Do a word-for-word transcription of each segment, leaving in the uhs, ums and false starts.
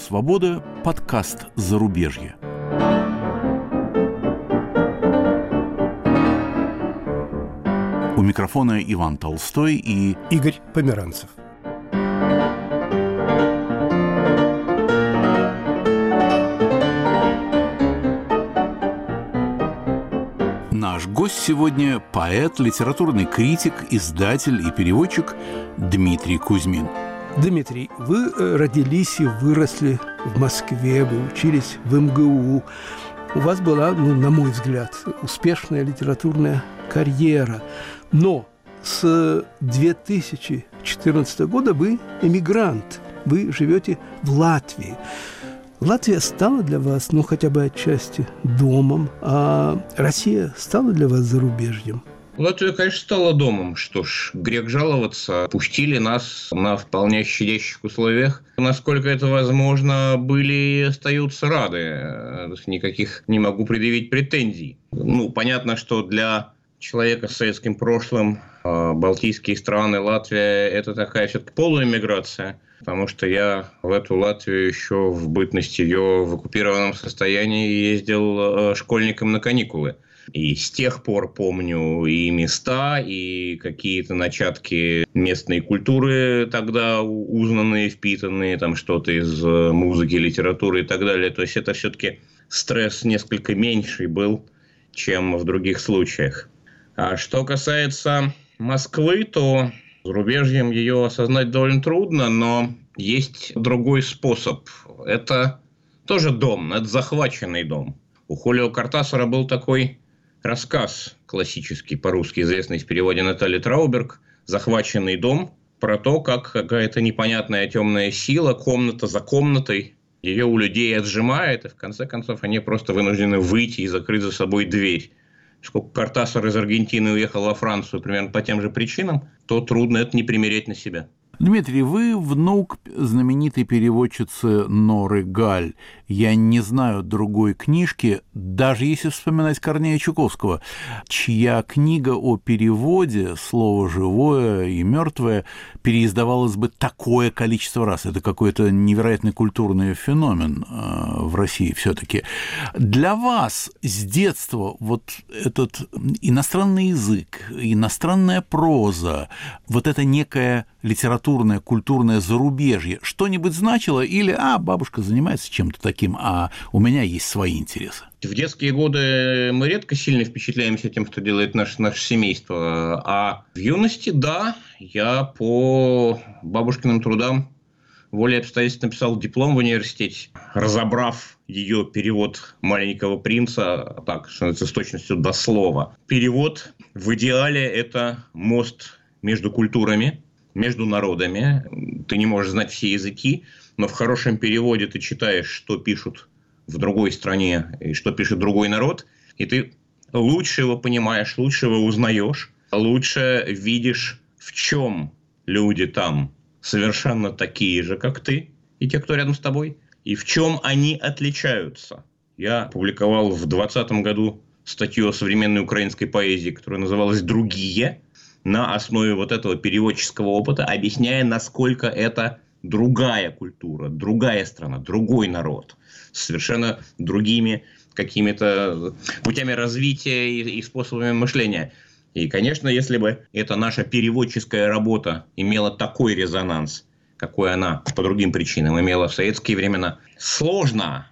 Свобода. Подкаст «Зарубежье». У микрофона Иван Толстой и Игорь Померанцев. Наш гость сегодня – поэт, литературный критик, издатель и переводчик Дмитрий Кузьмин. Дмитрий, вы родились и выросли в Москве, вы учились в эм гэ у. У вас была, ну, на мой взгляд, успешная литературная карьера. Но с две тысячи четырнадцатого года вы эмигрант, вы живете в Латвии. Латвия стала для вас, ну, хотя бы отчасти домом, а Россия стала для вас зарубежьем? Латвия, конечно, стала домом. Что ж, грех жаловаться. Пустили нас на вполне щадящих условиях. Насколько это возможно, были и остаются рады. Никаких не могу предъявить претензий. Ну, понятно, что для человека с советским прошлым балтийские страны, Латвия – это такая все-таки полуэмиграция. Потому что я в эту Латвию еще в бытности ее в оккупированном состоянии ездил школьником на каникулы. И с тех пор помню и места, и какие-то начатки местной культуры тогда узнанные, впитанные, там что-то из музыки, литературы и так далее. То есть это все-таки стресс несколько меньший был, чем в других случаях. А что касается Москвы, то зарубежьем ее осознать довольно трудно, но есть другой способ. Это тоже дом, это захваченный дом. У Хулио Кортасара был такой рассказ классический, по-русски известный в переводе Натальи Трауберг «Захваченный дом», про то, как какая-то непонятная темная сила, комната за комнатой, ее у людей отжимает, и в конце концов они просто вынуждены выйти и закрыть за собой дверь. Сколько Кортасар из Аргентины уехал во Францию примерно по тем же причинам, то трудно это не примерять на себя. Дмитрий, вы внук знаменитой переводчицы Норы Галь. Я не знаю другой книжки, даже если вспоминать Корнея Чуковского, чья книга о переводе «Слово живое и мертвое» переиздавалась бы такое количество раз. Это какой-то невероятный культурный феномен в России все-таки. Для вас с детства вот этот иностранный язык, иностранная проза, вот это некая литературное, культурное зарубежье что-нибудь значило или, а, бабушка занимается чем-то таким, а у меня есть свои интересы? В детские годы мы редко сильно впечатляемся тем, что делает наше, наше семейство. А в юности, да, я по бабушкиным трудам волей обстоятельств написал диплом в университете, разобрав ее перевод «Маленького принца», так, что с точностью до слова. Перевод в идеале – это мост между культурами, между народами. Ты не можешь знать все языки, но в хорошем переводе ты читаешь, что пишут в другой стране и что пишет другой народ, и ты лучше его понимаешь, лучше его узнаешь, лучше видишь, в чем люди там совершенно такие же, как ты, и те, кто рядом с тобой, и в чем они отличаются. Я публиковал в двадцатом году статью о современной украинской поэзии, которая называлась «Другие», на основе вот этого переводческого опыта, объясняя, насколько это другая культура, другая страна, другой народ, с совершенно другими какими-то путями развития и, и способами мышления. И, конечно, если бы эта наша переводческая работа имела такой резонанс, какой она по другим причинам имела в советские времена, сложно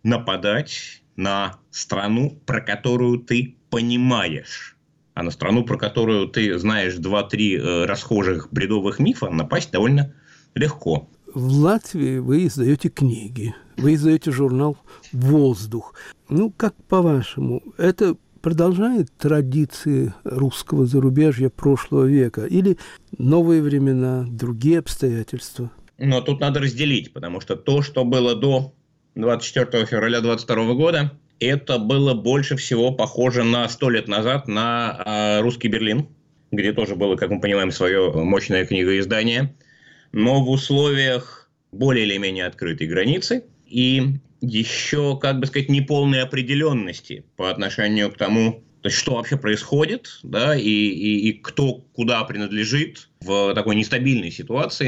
нападать на страну, про которую ты понимаешь. А на страну, про которую ты знаешь два-три э, расхожих бредовых мифа, напасть довольно легко. В Латвии вы издаете книги, вы издаете журнал «Воздух». Ну, как по-вашему, это продолжает традиции русского зарубежья прошлого века или новые времена, другие обстоятельства? Но тут надо разделить, потому что то, что было до двадцать четвёртого февраля двадцать второго года, это было больше всего похоже на сто лет назад на э, русский Берлин, где тоже было, как мы понимаем, свое мощное книгоиздание, но в условиях более или менее открытой границы и еще, как бы сказать, неполной определенности по отношению к тому, то есть, что вообще происходит, да, и, и, и кто куда принадлежит в такой нестабильной ситуации.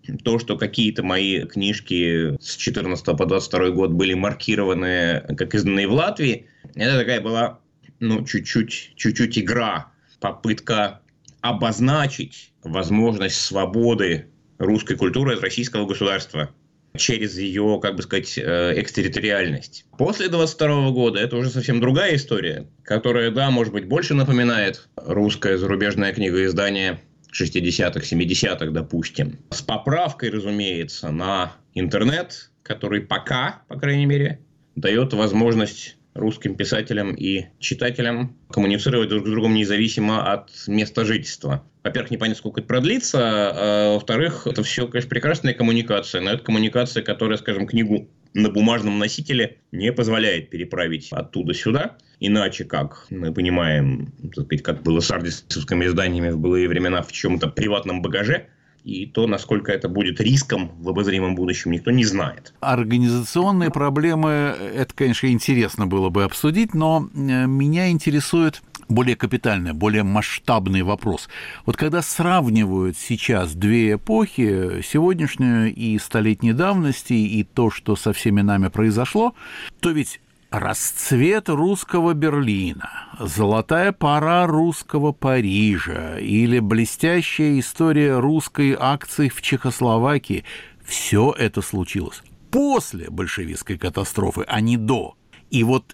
то, что какие-то мои книжки с четырнадцатого по двадцать второй год были маркированы как изданные в Латвии, это такая была, ну, чуть-чуть, чуть-чуть игра, попытка обозначить возможность свободы русской культуры от российского государства через ее, как бы сказать, экстерриториальность. После двадцать второго года это уже совсем другая история, которая, да, может быть, больше напоминает русское зарубежное книгоиздание шестидесятых, семидесятых, допустим. С поправкой, разумеется, на интернет, который пока, по крайней мере, дает возможность русским писателям и читателям коммуницировать друг с другом независимо от места жительства. Во-первых, непонятно, сколько это продлится, а во-вторых, это все, конечно, прекрасная коммуникация, но это коммуникация, которая, скажем, книгу на бумажном носителе не позволяет переправить оттуда сюда. Иначе, как мы понимаем, так сказать, как было с ардисовскими изданиями в былые времена, в чем-то приватном багаже. И то, насколько это будет риском в обозримом будущем, никто не знает. Организационные проблемы, это, конечно, интересно было бы обсудить, но меня интересует более капитальный, более масштабный вопрос. Вот когда сравнивают сейчас две эпохи, сегодняшнюю и столетней давности, и то, что со всеми нами произошло, то ведь расцвет русского Берлина, золотая пора русского Парижа или блестящая история русской акции в Чехословакии – все это случилось после большевистской катастрофы, а не до. И вот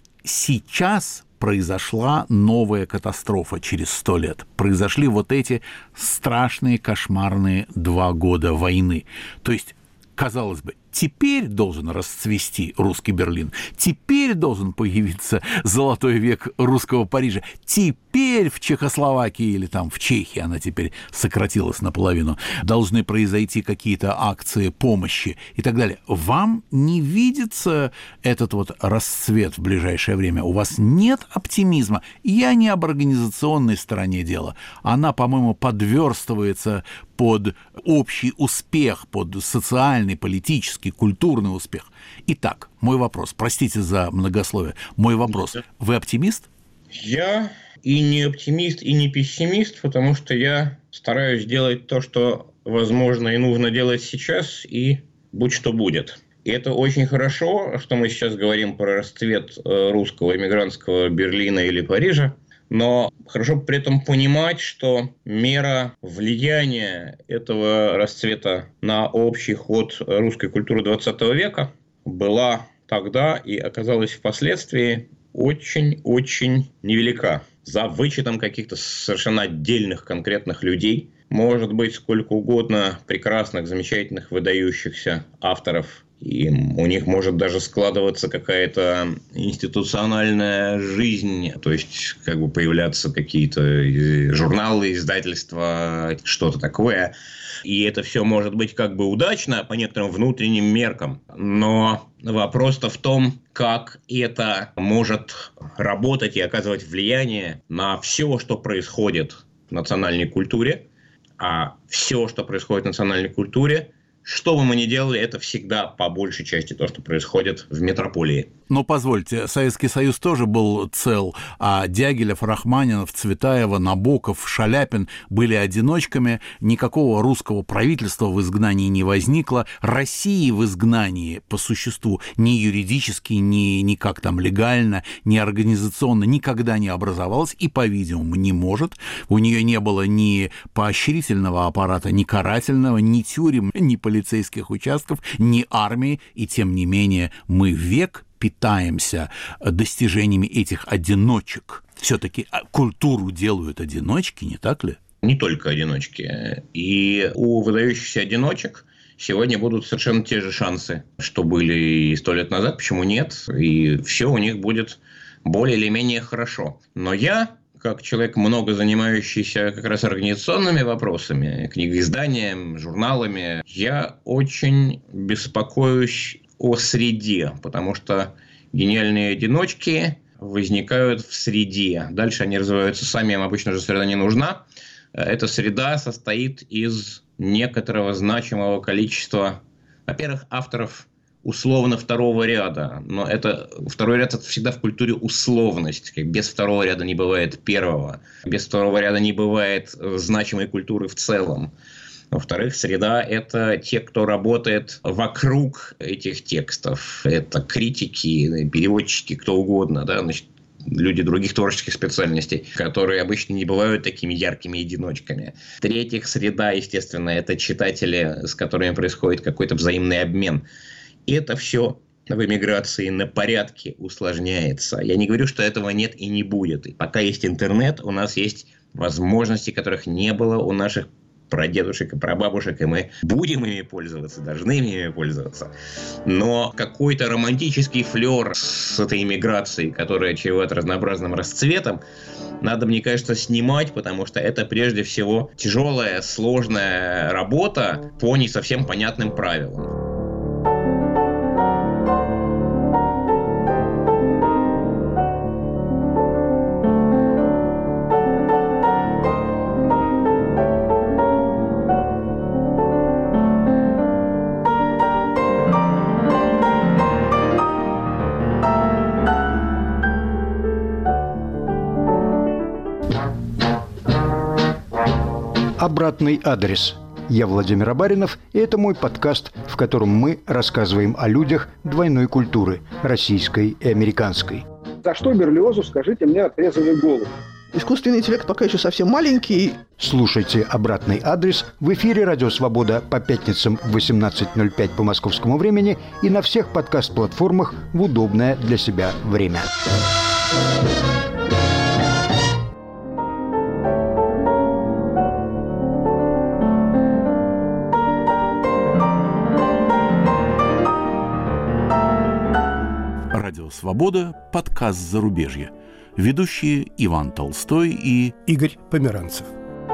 сейчас произошла новая катастрофа через сто лет. Произошли вот эти страшные, кошмарные два года войны. То есть, казалось бы, теперь должен расцвести русский Берлин, теперь должен появиться золотой век русского Парижа, теперь в Чехословакии или там в Чехии, она теперь сократилась наполовину, должны произойти какие-то акции помощи и так далее. Вам не видится этот вот расцвет в ближайшее время? У вас нет оптимизма? Я не об организационной стороне дела. Она, по-моему, подверстывается под общий успех, под социальный, политический, культурный успех. Итак, мой вопрос, простите за многословие, мой вопрос, вы оптимист? Я и не оптимист, и не пессимист, потому что я стараюсь делать то, что возможно и нужно делать сейчас, и будь что будет. И это очень хорошо, что мы сейчас говорим про расцвет русского эмигрантского Берлина или Парижа, но хорошо при этом понимать, что мера влияния этого расцвета на общий ход русской культуры двадцатого века была тогда и оказалась впоследствии очень-очень невелика. За вычетом каких-то совершенно отдельных конкретных людей, может быть, сколько угодно прекрасных, замечательных, выдающихся авторов, и у них может даже складываться какая-то институциональная жизнь, то есть как бы появляться какие-то журналы, издательства, что-то такое. И это все может быть как бы удачно по некоторым внутренним меркам. Но вопрос-то в том, как это может работать и оказывать влияние на все, что происходит в национальной культуре. А все, что происходит в национальной культуре, что бы мы ни делали, это всегда по большей части то, что происходит в метрополии. Но позвольте, Советский Союз тоже был цел, а Дягилев, Рахманинов, Цветаева, Набоков, Шаляпин были одиночками, никакого русского правительства в изгнании не возникло, России в изгнании по существу ни юридически, ни никак там легально, ни организационно никогда не образовалась и, по-видимому, не может. У нее не было ни поощрительного аппарата, ни карательного, ни тюрем, ни полицейских участков, ни армии, и тем не менее мы век питаемся достижениями этих одиночек. Все-таки культуру делают одиночки, не так ли? Не только одиночки. И у выдающихся одиночек сегодня будут совершенно те же шансы, что были и сто лет назад. Почему нет? И все у них будет более или менее хорошо. Но я, как человек, много занимающийся как раз организационными вопросами, книгоизданием, журналами, я очень беспокоюсь о среде, потому что гениальные одиночки возникают в среде. Дальше они развиваются сами, им обычно же среда не нужна. Эта среда состоит из некоторого значимого количества, во-первых, авторов условно второго ряда, но это второй ряд – это всегда в культуре условность. Без второго ряда не бывает первого, без второго ряда не бывает значимой культуры в целом. Во-вторых, среда – это те, кто работает вокруг этих текстов. Это критики, переводчики, кто угодно, да, значит, люди других творческих специальностей, которые обычно не бывают такими яркими одиночками. В-третьих, среда, естественно, это читатели, с которыми происходит какой-то взаимный обмен. И это все в эмиграции на порядке усложняется. Я не говорю, что этого нет и не будет. И пока есть интернет, у нас есть возможности, которых не было у наших прадедушек и прабабушек, и мы будем ими пользоваться, должны ими пользоваться. Но какой-то романтический флер с этой иммиграцией, которая чревата разнообразным расцветом, надо, мне кажется, снимать, потому что это прежде всего тяжелая, сложная работа по не совсем понятным правилам. Обратный адрес. Я Владимир Абаринов, и это мой подкаст, в котором мы рассказываем о людях двойной культуры – российской и американской. За что Берлиозу, скажите мне, отрезали голову? Искусственный интеллект пока еще совсем маленький. Слушайте «Обратный адрес» в эфире «Радио Свобода» по пятницам в восемнадцать ноль пять по московскому времени и на всех подкаст-платформах в удобное для себя время. Радио «Свобода», подкаст «Зарубежье». Ведущие Иван Толстой и Игорь Померанцев.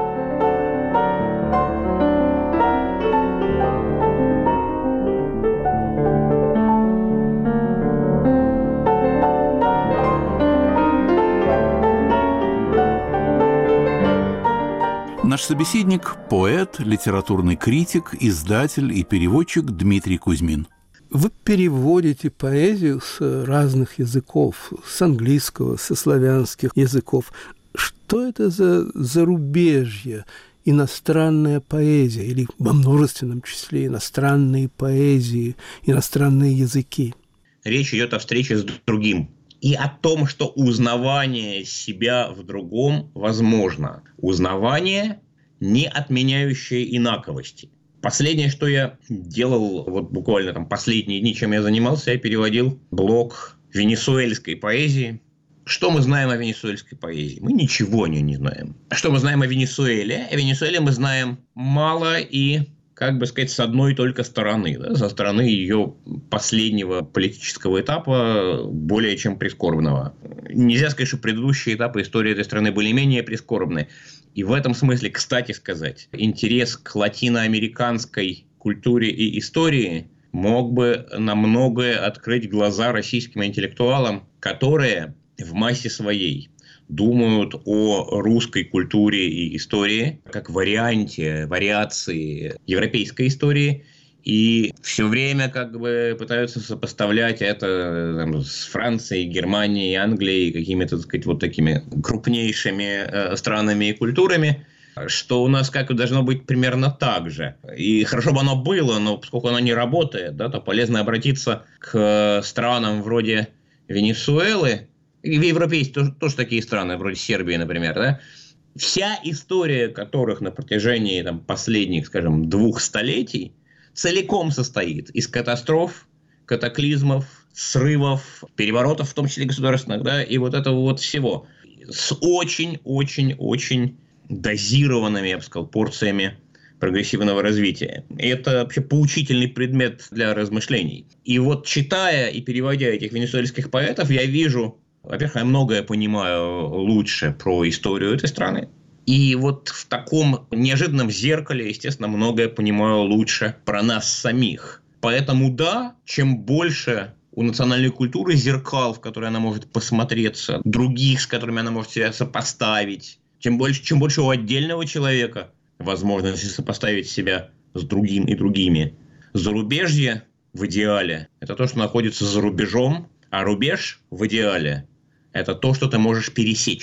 Наш собеседник – поэт, литературный критик, издатель и переводчик Дмитрий Кузьмин. Вы переводите поэзию с разных языков, с английского, со славянских языков. Что это за зарубежье, иностранная поэзия, или во множественном числе иностранные поэзии, иностранные языки? Речь идет о встрече с другим. И о том, что узнавание себя в другом возможно. Узнавание, не отменяющее инаковости. Последнее, что я делал, вот буквально там последние дни, чем я занимался, я переводил блок венесуэльской поэзии. Что мы знаем о венесуэльской поэзии? Мы ничего о ней не знаем. Что мы знаем о Венесуэле? О Венесуэле мы знаем мало и, как бы сказать, с одной только стороны. Да? Со стороны ее последнего политического этапа, более чем прискорбного. Нельзя сказать, что предыдущие этапы истории этой страны были менее прискорбны. И в этом смысле, кстати сказать, интерес к латиноамериканской культуре и истории мог бы на многое открыть глаза российским интеллектуалам, которые в массе своей думают о русской культуре и истории как варианте, вариации европейской истории, и все время как бы пытаются сопоставлять это там, с Францией, Германией, Англией, какими-то, так сказать, вот такими крупнейшими э, странами и культурами, что у нас как бы должно быть примерно так же. И хорошо бы оно было, но поскольку оно не работает, да, то полезно обратиться к странам вроде Венесуэлы, и в Европе есть тоже, тоже такие страны, вроде Сербии, например, да, вся история которых на протяжении там, последних, скажем, двух столетий целиком состоит из катастроф, катаклизмов, срывов, переворотов, в том числе государственных, да, и вот этого вот всего. С очень-очень-очень дозированными, я бы сказал, порциями прогрессивного развития. И это вообще поучительный предмет для размышлений. И вот читая и переводя этих венесуэльских поэтов, я вижу, во-первых, я многое понимаю лучше про историю этой страны. И вот в таком неожиданном зеркале, естественно, многое понимаю лучше про нас самих. Поэтому да, чем больше у национальной культуры зеркал, в которые она может посмотреться, других, с которыми она может себя сопоставить, тем больше, чем больше у отдельного человека возможности сопоставить себя с другим и другими. Зарубежье в идеале – это то, что находится за рубежом, а рубеж в идеале – это то, что ты можешь пересечь.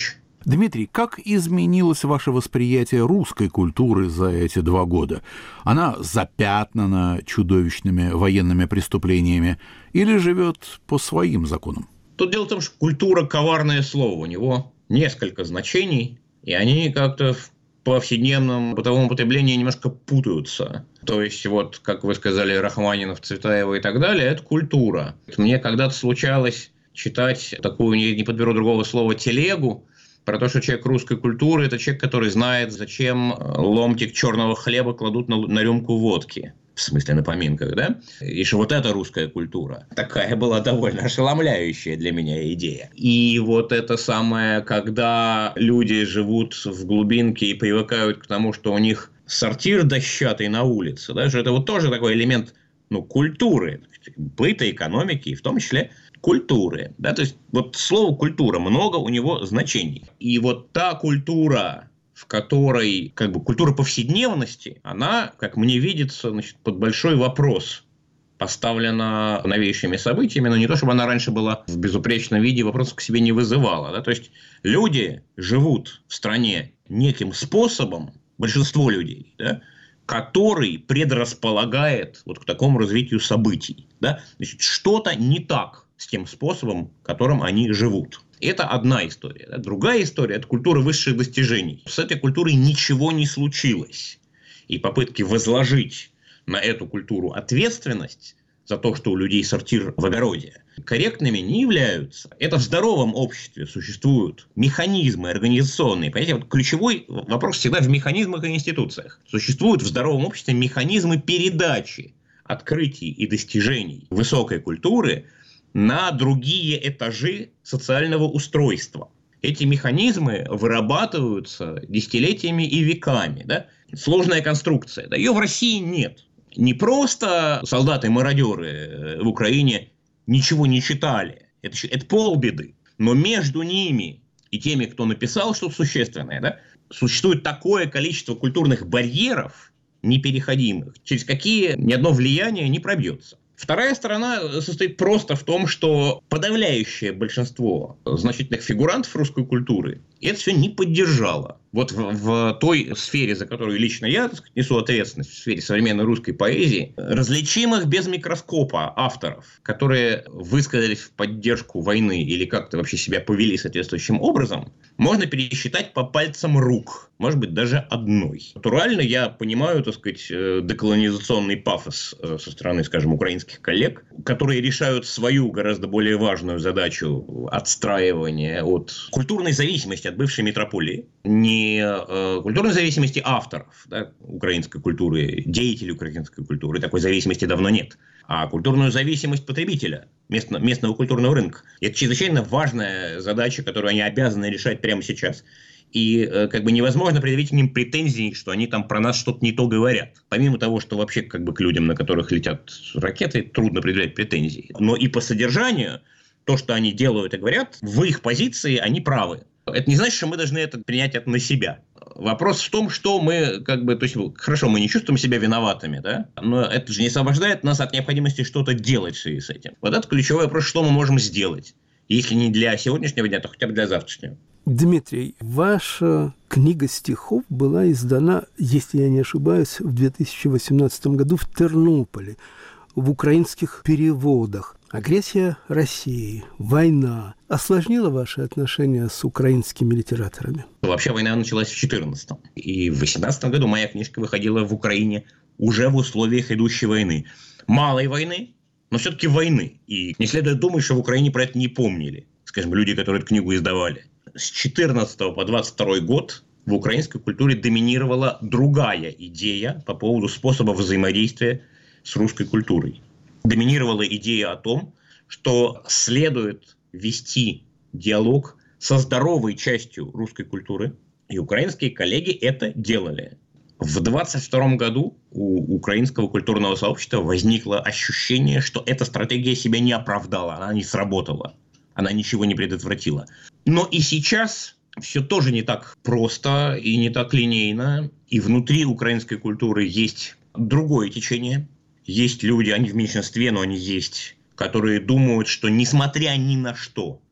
Дмитрий, как изменилось ваше восприятие русской культуры за эти два года? Она запятнана чудовищными военными преступлениями или живет по своим законам? Тут дело в том, что культура – коварное слово. У него несколько значений, и они как-то в повседневном бытовом употреблении немножко путаются. То есть, вот, как вы сказали, Рахманинов, Цветаева и так далее – это культура. Мне когда-то случалось читать такую, не подберу другого слова, телегу, про то, что человек русской культуры – это человек, который знает, зачем ломтик черного хлеба кладут на, на рюмку водки. В смысле, на поминках, да? И что вот это русская культура. Такая была довольно ошеломляющая для меня идея. И вот это самое, когда люди живут в глубинке и привыкают к тому, что у них сортир дощатый на улице, да, что это вот тоже такой элемент, ну, культуры, быта, экономики, и в том числе культуры. Да? То есть, вот слово «культура» много у него значений. И вот та культура, в которой, как бы, культура повседневности, она, как мне видится, значит, под большой вопрос поставлена новейшими событиями, но не то, чтобы она раньше была в безупречном виде, вопросов к себе не вызывала. Да? То есть, люди живут в стране неким способом, большинство людей, да, который предрасполагает вот к такому развитию событий. Да? Значит, что-то не так с тем способом, которым они живут. Это одна история. Да? Другая история – это культура высших достижений. С этой культурой ничего не случилось. И попытки возложить на эту культуру ответственность за то, что у людей сортир в огороде, корректными не являются. Это в здоровом обществе существуют механизмы организационные. Понимаете, вот ключевой вопрос всегда в механизмах и институциях. Существуют в здоровом обществе механизмы передачи открытий и достижений высокой культуры на другие этажи социального устройства. Эти механизмы вырабатываются десятилетиями и веками. Да? Сложная конструкция. Да? Ее в России нет. Не просто солдаты-мародеры в Украине ничего не читали. Это, это полбеды. Но между ними и теми, кто написал что-то существенное, да, существует такое количество культурных барьеров непереходимых, через какие ни одно влияние не пробьется. Вторая сторона состоит просто в том, что подавляющее большинство значительных фигурантов русской культуры это все не поддержало. Вот в, в той сфере, за которую лично я, так сказать, несу ответственность, в сфере современной русской поэзии, различимых без микроскопа авторов, которые высказались в поддержку войны или как-то вообще себя повели соответствующим образом, можно пересчитать по пальцам рук, может быть, даже одной. Натурально я понимаю, так сказать, деколонизационный пафос со стороны, скажем, украинских коллег, которые решают свою гораздо более важную задачу отстраивания от культурной зависимости от бывшей метрополии, не э, культурной зависимости авторов, да, украинской культуры, деятелей украинской культуры, такой зависимости давно нет, а культурную зависимость потребителя, местно, местного культурного рынка. И это чрезвычайно важная задача, которую они обязаны решать прямо сейчас. И э, как бы невозможно предъявить к ним претензии, что они там про нас что-то не то говорят. Помимо того, что вообще как бы к людям, на которых летят ракеты, трудно предъявлять претензии. Но и по содержанию, то, что они делают и говорят, в их позиции они правы. Это не значит, что мы должны это принять это на себя. Вопрос в том, что мы, как бы, то есть, хорошо, мы не чувствуем себя виноватыми, да, но это же не освобождает нас от необходимости что-то делать в связи с этим. Вот это ключевой вопрос, что мы можем сделать. Если не для сегодняшнего дня, то хотя бы для завтрашнего. Дмитрий, ваша книга стихов была издана, если я не ошибаюсь, в две тысячи восемнадцатом году в Тернополе, в украинских переводах. Агрессия России, война осложнила ваши отношения с украинскими литераторами? Вообще война началась в две тысячи четырнадцатом. И в две тысячи восемнадцатом году моя книжка выходила в Украине уже в условиях идущей войны. Малой войны, но все-таки войны. И не следует думать, что в Украине про это не помнили. Скажем, люди, которые эту книгу издавали. С две тысячи четырнадцатого по двадцать второй год в украинской культуре доминировала другая идея по поводу способа взаимодействия с русской культурой. Доминировала идея о том, что следует вести диалог со здоровой частью русской культуры. И украинские коллеги это делали. В двадцать втором году у украинского культурного сообщества возникло ощущение, что эта стратегия себя не оправдала, она не сработала, она ничего не предотвратила. Но и сейчас все тоже не так просто и не так линейно. И внутри украинской культуры есть другое течение. Есть люди, они в меньшинстве, но они есть, которые думают, что несмотря ни на что,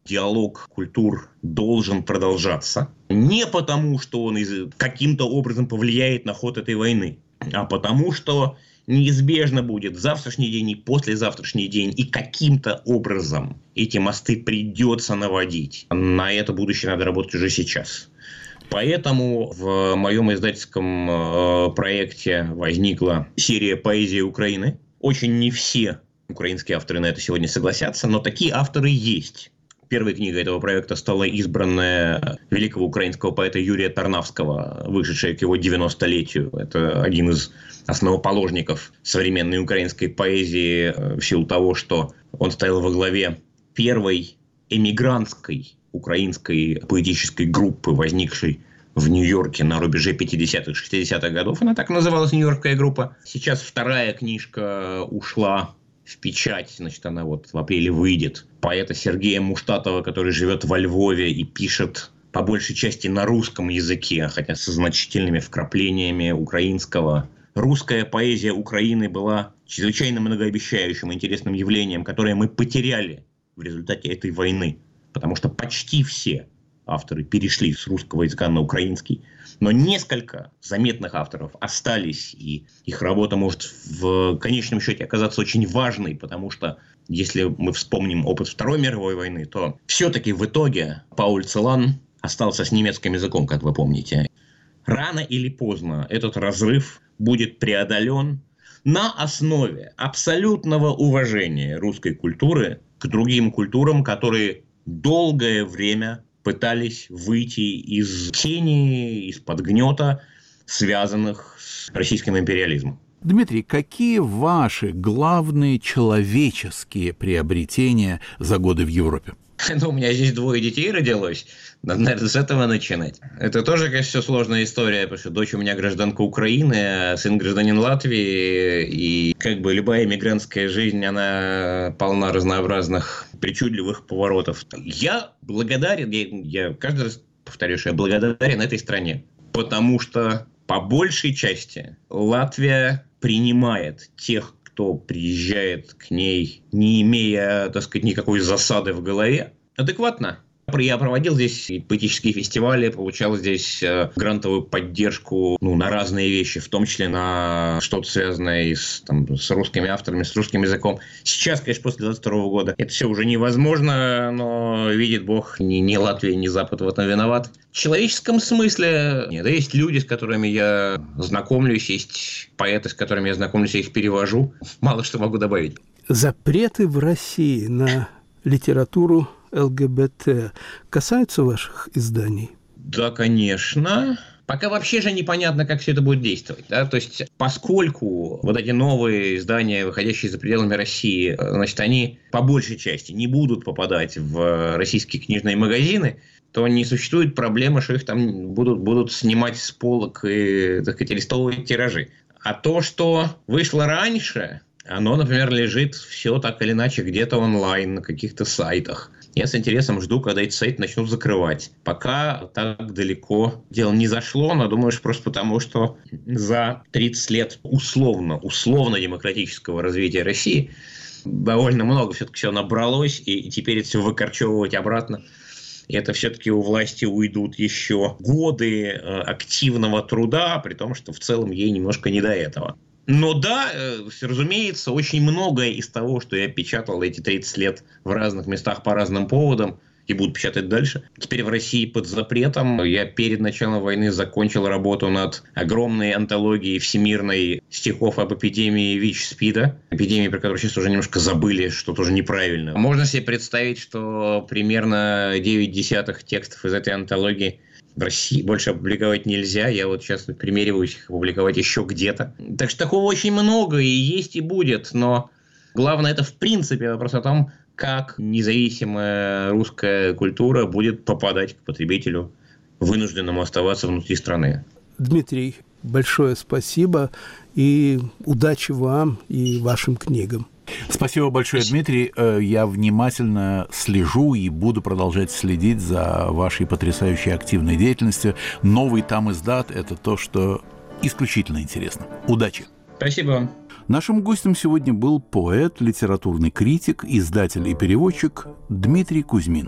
диалог культур должен продолжаться. Не потому, что он каким-то образом повлияет на ход этой войны, а потому, что неизбежно будет завтрашний день и послезавтрашний день, и каким-то образом эти мосты придется наводить. На это будущее надо работать уже сейчас. Поэтому в моем издательском э, проекте возникла серия «Поэзия Украины». Очень не все украинские авторы на это сегодня согласятся, но такие авторы есть. Первой книгой этого проекта стала избранная великого украинского поэта Юрия Тарнавского, вышедшая к его девяностолетию. Это один из основоположников современной украинской поэзии в силу того, что он стоял во главе первой эмигрантской украинской поэтической группы, возникшей в Нью-Йорке на рубеже пятидесятых шестидесятых годов. Она так называлась, Нью-Йоркская группа. Сейчас вторая книжка ушла в печать, значит, она вот в апреле выйдет. Поэта Сергея Муштатова, который живет во Львове и пишет по большей части на русском языке, хотя со значительными вкраплениями украинского. Русская поэзия Украины была чрезвычайно многообещающим, интересным явлением, которое мы потеряли в результате этой войны. Потому что почти все авторы перешли с русского языка на украинский. Но несколько заметных авторов остались, и их работа может в конечном счете оказаться очень важной, потому что если мы вспомним опыт Второй мировой войны, то все-таки в итоге Пауль Целан остался с немецким языком, как вы помните. Рано или поздно этот разрыв будет преодолен на основе абсолютного уважения русской культуры к другим культурам, которые долгое время пытались выйти из тени, из-под гнета, связанных с российским империализмом. Дмитрий, какие ваши главные человеческие приобретения за годы в Европе? Ну, у меня здесь двое детей родилось. Надо, наверное, с этого начинать. Это тоже, конечно, все сложная история, потому что дочь у меня гражданка Украины, а сын гражданин Латвии. И как бы любая эмигрантская жизнь, она полна разнообразных причудливых поворотов. Я благодарен, я, я каждый раз повторю, что я благодарен этой стране, потому что по большей части Латвия принимает тех, кто приезжает к ней, не имея, так сказать, никакой засады в голове, адекватно. Я проводил здесь поэтические фестивали, получал здесь грантовую поддержку ну, на разные вещи, в том числе на что-то связанное с, там, с русскими авторами, с русским языком. Сейчас, конечно, после двадцать второго года это все уже невозможно, но, видит Бог, ни, ни Латвия, ни Запад в этом виноват. В человеческом смысле нет, да, есть люди, с которыми я знакомлюсь, есть поэты, с которыми я знакомлюсь, я их перевожу. Мало что могу добавить. Запреты в России на литературу ЛГБТ касаются ваших изданий? Да, конечно. Пока вообще же непонятно, как все это будет действовать. Да? То есть, поскольку вот эти новые издания, выходящие за пределами России, значит, они по большей части не будут попадать в российские книжные магазины, то не существует проблемы, что их там будут, будут снимать с полок и, так сказать, арестовывать тиражи. А то, что вышло раньше, оно, например, лежит все так или иначе где-то онлайн, на каких-то сайтах. Я с интересом жду, когда эти сайты начнут закрывать. Пока так далеко дело не зашло, но думаю, что просто потому, что за тридцать лет условно, условно-демократического развития России довольно много все-таки всего набралось, и теперь это все выкорчевывать обратно. И это все-таки у власти уйдут еще годы активного труда, при том, что в целом ей немножко не до этого. Но да, разумеется, очень многое из того, что я печатал эти тридцать лет в разных местах по разным поводам, и буду печатать дальше, теперь в России под запретом. Я перед началом войны закончил работу над огромной антологией всемирной стихов об эпидемии ВИЧ-СПИДа, эпидемии, про которую сейчас уже немножко забыли, что тоже неправильно. Можно себе представить, что примерно девять десятых текстов из этой антологии в России больше опубликовать нельзя. Я вот сейчас примериваюсь их опубликовать еще где-то. Так что такого очень много и есть, и будет. Но главное, это в принципе вопрос о том, как независимая русская культура будет попадать к потребителю, вынужденному оставаться внутри страны. Дмитрий, большое спасибо и удачи вам и вашим книгам. Спасибо большое, Дмитрий. Я внимательно слежу и буду продолжать следить за вашей потрясающей активной деятельностью. Новый там издат – это то, что исключительно интересно. Удачи! Спасибо вам. Нашим гостем сегодня был поэт, литературный критик, издатель и переводчик Дмитрий Кузьмин.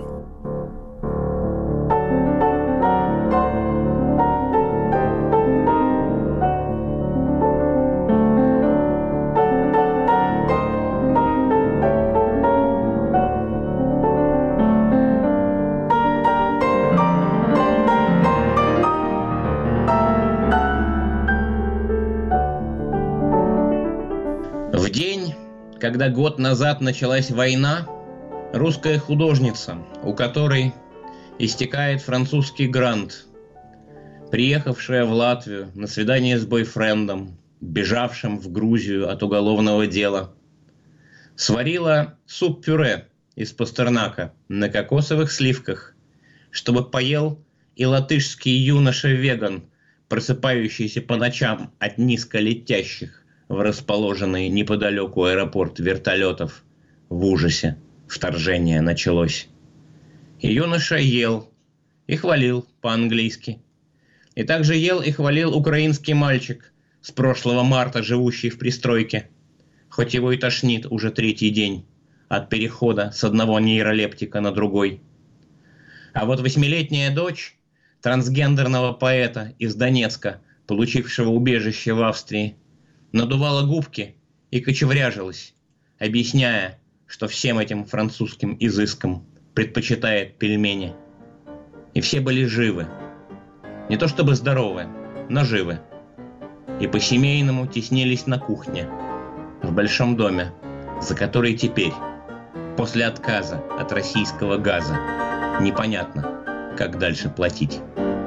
В день, когда год назад началась война, русская художница, у которой истекает французский грант, приехавшая в Латвию на свидание с бойфрендом, бежавшим в Грузию от уголовного дела, сварила суп-пюре из пастернака на кокосовых сливках, чтобы поел и латышский юноша-веган, просыпающийся по ночам от низколетящих в расположенный неподалеку аэропорт вертолетов. В ужасе вторжение началось. И юноша ел и хвалил по-английски. И также ел и хвалил украинский мальчик с прошлого марта, живущий в пристройке, хоть его и тошнит уже третий день от перехода с одного нейролептика на другой. А вот восьмилетняя дочь трансгендерного поэта из Донецка, получившего убежище в Австрии, надувала губки и кочевряжилась, объясняя, что всем этим французским изыскам предпочитает пельмени. И все были живы. Не то чтобы здоровы, но живы. И по-семейному теснились на кухне, в большом доме, за который теперь, после отказа от российского газа, непонятно, как дальше платить.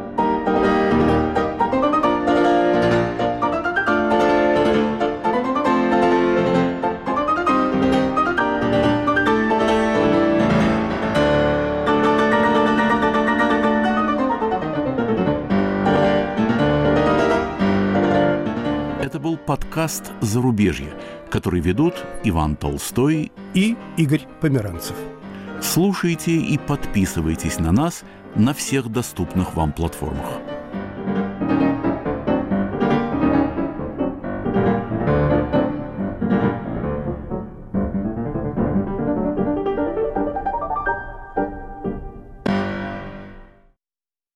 Подкаст «Зарубежье», который ведут Иван Толстой и Игорь Померанцев. Слушайте и подписывайтесь на нас на всех доступных вам платформах.